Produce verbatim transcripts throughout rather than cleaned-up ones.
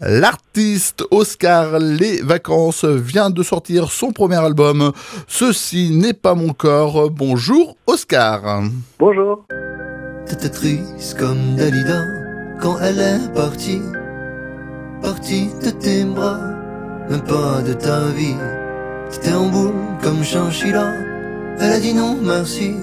L'artiste Oscar Les Vacances vient de sortir son premier album. Ceci n'est pas mon corps. Bonjour Oscar. Bonjour. T'étais triste comme Dalida quand elle est partie. Partie de tes bras, même pas de ta vie. T'étais en boule comme Chinchilla. Elle a dit non merci.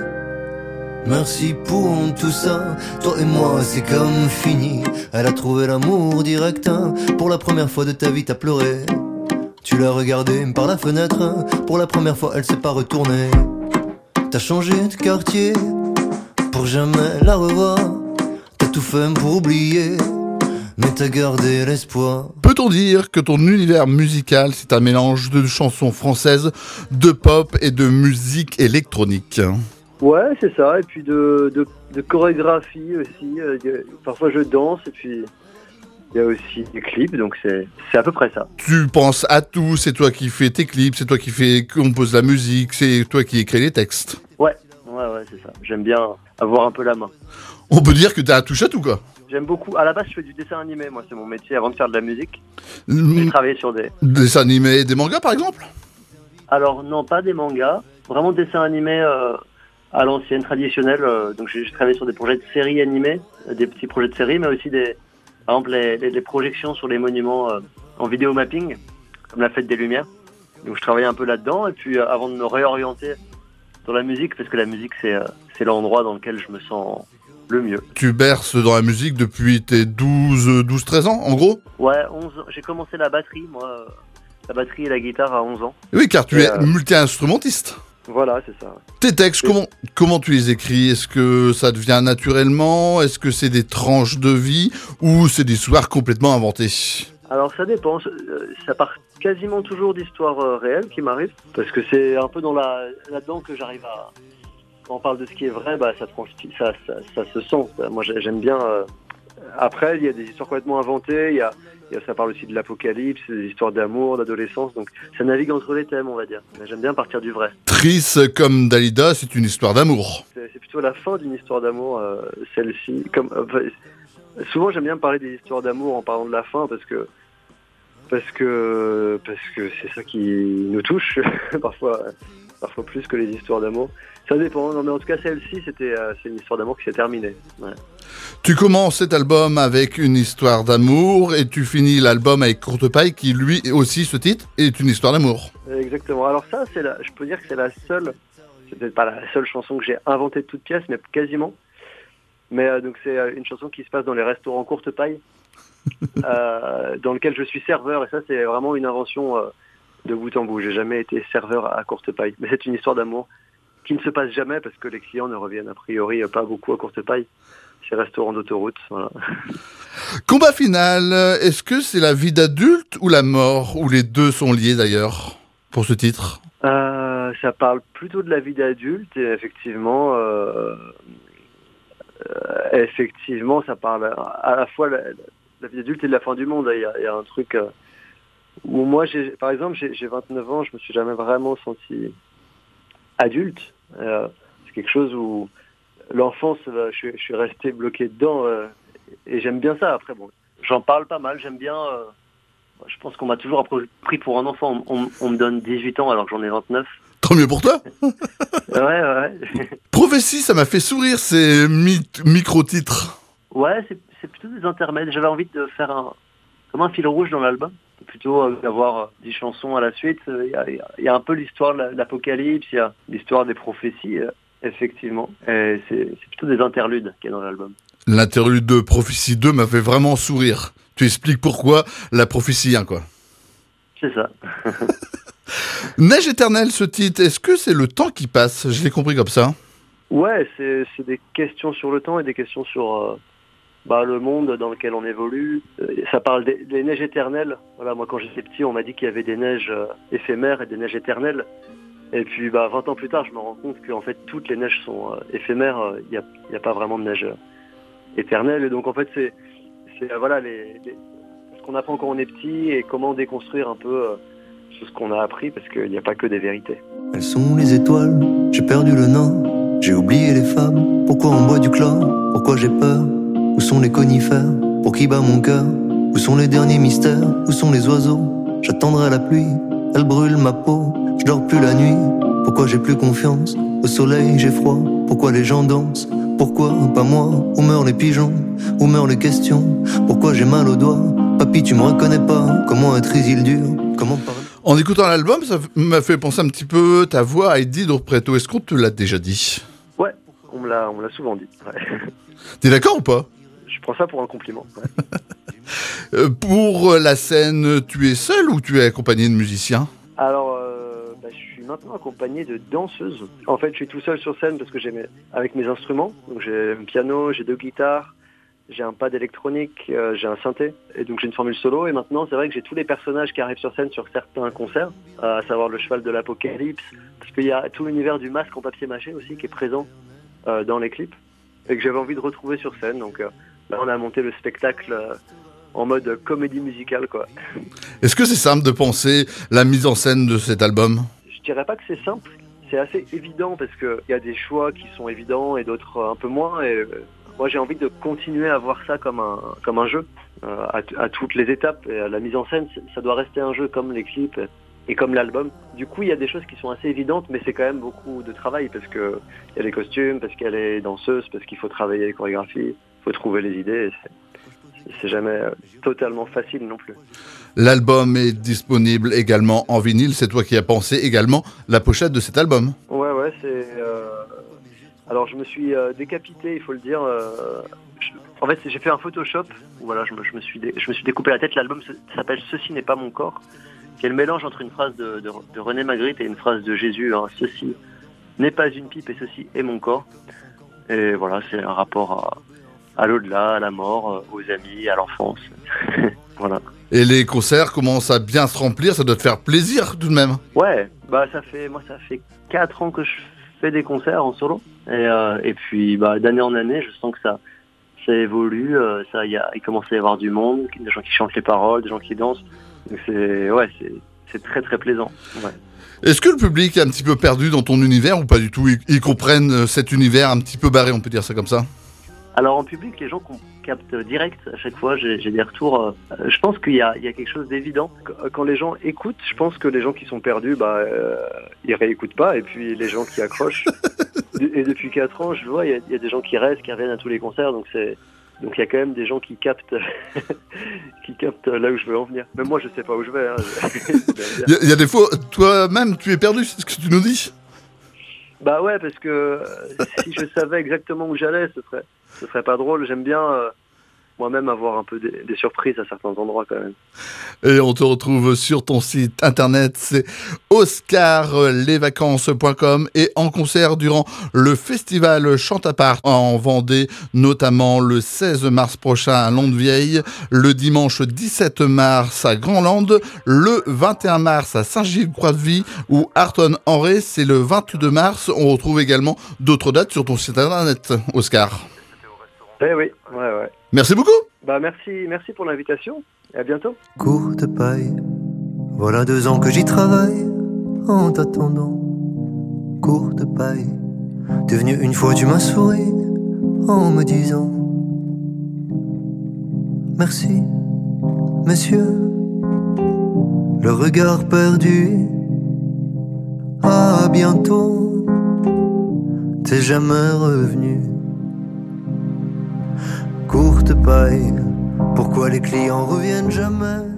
Merci pour tout ça. Toi et moi c'est comme fini. Elle a trouvé l'amour direct, hein. Pour la première fois de ta vie t'as pleuré. Tu l'as regardée par la fenêtre, hein. Pour la première fois elle s'est pas retournée. T'as changé de quartier pour jamais la revoir. T'as tout fait pour oublier, mais t'as gardé l'espoir. Peut-on dire que ton univers musical, c'est un mélange de chansons françaises, de pop et de musique électronique? Ouais, c'est ça. Et puis de, de, de chorégraphie aussi. Euh, parfois je danse et puis il y a aussi des clips, donc c'est, c'est à peu près ça. Tu penses à tout, c'est toi qui fais tes clips, c'est toi qui fais, compose la musique, c'est toi qui écris les textes. Ouais, ouais, ouais, c'est ça. J'aime bien avoir un peu la main. On peut dire que t'as un touche à tout, quoi. J'aime beaucoup. À la base, je fais du dessin animé. Moi, c'est mon métier avant de faire de la musique. Mmh. J'ai travaillé sur des... Des dessins animés, des mangas, par exemple? Alors, non, pas des mangas. Vraiment dessin animé euh, à l'ancienne, traditionnelle. Euh, donc, j'ai, j'ai travaillé sur des projets de séries animées, euh, des petits projets de séries, mais aussi des... Par exemple, les, les, les projections sur les monuments euh, en vidéo mapping, comme la Fête des Lumières. Donc, je travaillais un peu là-dedans. Et puis, euh, avant de me réorienter dans la musique, parce que la musique, c'est, euh, c'est l'endroit dans lequel je me sens le mieux. Tu berces dans la musique depuis tes douze treize ans, en gros? Ouais, onze ans. J'ai commencé la batterie, moi. euh, La batterie et la guitare à onze ans. Oui, car tu Et es euh... multi-instrumentiste. Voilà, c'est ça. Tes textes, comment, comment tu les écris? Est-ce que ça devient naturellement? Est-ce que c'est des tranches de vie? Ou c'est des histoires complètement inventées? Alors ça dépend, ça part quasiment toujours d'histoires euh, réelles qui m'arrivent, parce que c'est un peu dans la, là-dedans que j'arrive à... Quand on parle de ce qui est vrai, bah, ça, ça, ça, ça se sent. Moi j'aime bien... Euh... Après, il y a des histoires complètement inventées, il y a, il y a, ça parle aussi de l'apocalypse, des histoires d'amour, d'adolescence, donc ça navigue entre les thèmes, on va dire. Mais j'aime bien partir du vrai. Triste comme Dalida, c'est une histoire d'amour. C'est, c'est plutôt la fin d'une histoire d'amour, euh, celle-ci. Comme, euh, souvent j'aime bien parler des histoires d'amour en parlant de la fin, parce que parce que parce que c'est ça qui nous touche parfois parfois plus que les histoires d'amour. Ça dépend. Non mais en tout cas celle-ci c'était euh, c'est une histoire d'amour qui s'est terminée. Ouais. Tu commences cet album avec une histoire d'amour et tu finis l'album avec Courte Paille qui lui aussi ce titre est une histoire d'amour. Exactement. Alors ça c'est la, je peux dire que c'est la seule, c'est peut-être pas la seule chanson que j'ai inventée de toute pièce, mais quasiment. Mais euh, donc c'est une chanson qui se passe dans les restaurants Courte Paille. euh, dans lequel je suis serveur, et ça c'est vraiment une invention euh, de bout en bout. J'ai jamais été serveur à Courte Paille, mais c'est une histoire d'amour qui ne se passe jamais parce que les clients ne reviennent a priori pas beaucoup à Courte Paille. C'est restaurant d'autoroute, voilà. Combat final, est-ce que c'est la vie d'adulte ou la mort, ou les deux sont liés d'ailleurs pour ce titre? euh, Ça parle plutôt de la vie d'adulte et effectivement, euh, euh, effectivement, ça parle à la fois la, la vie d'adulte et de la fin du monde. Il y a, il y a un truc euh, où moi, j'ai, par exemple, j'ai, j'ai vingt-neuf ans, je me suis jamais vraiment senti adulte. Euh, c'est quelque chose où l'enfance, euh, je, je suis resté bloqué dedans euh, et j'aime bien ça. Après, bon, j'en parle pas mal, j'aime bien. Euh, je pense qu'on m'a toujours pris pour un enfant. On, on, on me donne dix-huit ans alors que j'en ai vingt-neuf. Tant mieux pour toi. Ouais, ouais. Prophétie, ça m'a fait sourire ces mi- micro-titres. Ouais, c'est, c'est plutôt des intermèdes. J'avais envie de faire un, comme un fil rouge dans l'album. Plutôt euh, d'avoir dix chansons à la suite. Il euh, y, y, y a un peu l'histoire de l'apocalypse, il y a l'histoire des prophéties, euh, effectivement. Et c'est, c'est plutôt des interludes qu'il y a dans l'album. L'interlude de Prophétie deux m'a fait vraiment sourire. Tu expliques pourquoi la prophétie un, quoi. C'est ça. Neige éternelle, ce titre, est-ce que c'est le temps qui passe? Je l'ai compris comme ça. Ouais, c'est, c'est des questions sur le temps et des questions sur euh, bah, le monde dans lequel on évolue. Euh, ça parle des, des neiges éternelles. Voilà, moi, quand j'étais petit, on m'a dit qu'il y avait des neiges euh, éphémères et des neiges éternelles. Et puis, bah, vingt ans plus tard, je me rends compte qu'en fait, toutes les neiges sont euh, éphémères. Il n'y a, y a pas vraiment de neige euh, éternelle. Et donc, en fait, c'est, c'est euh, voilà, les, les, ce qu'on apprend quand on est petit et comment déconstruire un peu euh, tout ce qu'on a appris, parce qu'il n'y a pas que des vérités. Elles sont les étoiles, j'ai perdu le nom, j'ai oublié les femmes. Pourquoi on boit du chlore? Pourquoi j'ai peur? Où sont les conifères? Pour qui bat mon cœur? Où sont les derniers mystères? Où sont les oiseaux? J'attendrai la pluie, elle brûle ma peau. Je dors plus la nuit, pourquoi j'ai plus confiance? Au soleil j'ai froid, pourquoi les gens dansent? Pourquoi pas moi? Où meurent les pigeons? Où meurent les questions? Pourquoi j'ai mal aux doigts? Papy, tu me reconnais pas? Comment être Isildur? Comment parler? En écoutant l'album, ça m'a fait penser un petit peu ta voix à Eddie Dorpreto. Est-ce qu'on te l'a déjà dit? Ouais, on me l'a, on me l'a souvent dit. Ouais. T'es d'accord ou pas? Je prends ça pour un compliment. Ouais. euh, Pour la scène, tu es seul ou tu es accompagné de musiciens? Alors, euh, bah, je suis maintenant accompagné de danseuses. En fait, je suis tout seul sur scène parce que j'ai mes, avec mes instruments. Donc, j'ai un piano, j'ai deux guitares, j'ai un pad électronique, euh, j'ai un synthé. Et donc, j'ai une formule solo. Et maintenant, c'est vrai que j'ai tous les personnages qui arrivent sur scène sur certains concerts, euh, à savoir le cheval de l'apocalypse. Parce qu'il y a tout l'univers du masque en papier mâché aussi qui est présent euh, dans les clips. Et que j'avais envie de retrouver sur scène. Donc, euh, là, on a monté le spectacle euh, en mode comédie musicale, quoi. Est-ce que c'est simple de penser la mise en scène de cet album? Je dirais pas que c'est simple, c'est assez évident parce qu'il y a des choix qui sont évidents et d'autres un peu moins. Et euh, moi, j'ai envie de continuer à voir ça comme un, comme un jeu euh, à, t- à toutes les étapes. Et la mise en scène, ça doit rester un jeu comme les clips et comme l'album. Du coup, il y a des choses qui sont assez évidentes, mais c'est quand même beaucoup de travail parce qu'il y a les costumes, parce qu'il y a les danseuses, parce qu'il faut travailler les chorégraphies, il faut trouver les idées. Et c'est... C'est jamais totalement facile non plus. L'album est disponible également en vinyle. C'est toi qui as pensé également la pochette de cet album. Ouais, ouais, c'est... Euh... Alors, je me suis euh, décapité, il faut le dire. Euh... Je... En fait, j'ai fait un Photoshop. Où, voilà, je me, je, me suis dé... je me suis découpé la tête. L'album s'appelle « Ceci n'est pas mon corps ». C'est le mélange entre une phrase de, de, de René Magritte et une phrase de Jésus. Hein. « Ceci n'est pas une pipe et ceci est mon corps ». Et voilà, c'est un rapport à... à l'au-delà, à la mort, aux amis, à l'enfance. Voilà. Et les concerts commencent à bien se remplir, ça doit te faire plaisir tout de même. Ouais, bah ça fait, moi ça fait quatre ans que je fais des concerts en solo. Et, euh, et puis bah, d'année en année, je sens que ça, ça évolue. Euh, ça, y a, il commence à y avoir du monde, des gens qui chantent les paroles, des gens qui dansent. Donc c'est, ouais, c'est, c'est très très plaisant. Ouais. Est-ce que le public est un petit peu perdu dans ton univers ou pas du tout? Ils, ils comprennent cet univers un petit peu barré, on peut dire ça comme ça? Alors en public, les gens captent direct à chaque fois, j'ai, j'ai des retours. Euh, je pense qu'il y a, il y a quelque chose d'évident. Quand les gens écoutent, je pense que les gens qui sont perdus, bah, euh, ils réécoutent pas. Et puis les gens qui accrochent. Et depuis quatre ans, je vois, il y, a, il y a des gens qui restent, qui reviennent à tous les concerts. Donc c'est, donc il y a quand même des gens qui captent, qui captent là où je veux en venir. Même moi, je sais pas où je vais. Hein. il, y a, il y a des fois, toi-même, tu es perdu, c'est ce que tu nous dis? Bah ouais, parce que euh, si je savais exactement où j'allais, ce serait, ce serait pas drôle. J'aime bien euh, moi-même avoir un peu des, des surprises à certains endroits quand même. Et on te retrouve sur ton site internet, c'est oscar les vacances point com et en concert durant le festival Chante à part en Vendée, notamment le seize mars prochain à Londe-Vieille, le dimanche dix-sept mars à Grandlande, le vingt et un mars à Saint-Gilles-Croix-de-Vie ou Artonne-en-Ré, c'est le vingt-deux mars. On retrouve également d'autres dates sur ton site internet, Oscar. Eh oui, ouais, ouais. Merci beaucoup. Bah merci, merci pour l'invitation et à bientôt. Courte paille, voilà deux ans que j'y travaille en t'attendant. Courte paille, t'es venu une fois, tu m'as souri en me disant merci, messieurs. Le regard perdu, à bientôt, t'es jamais revenu. Courte paille, pourquoi les clients reviennent jamais?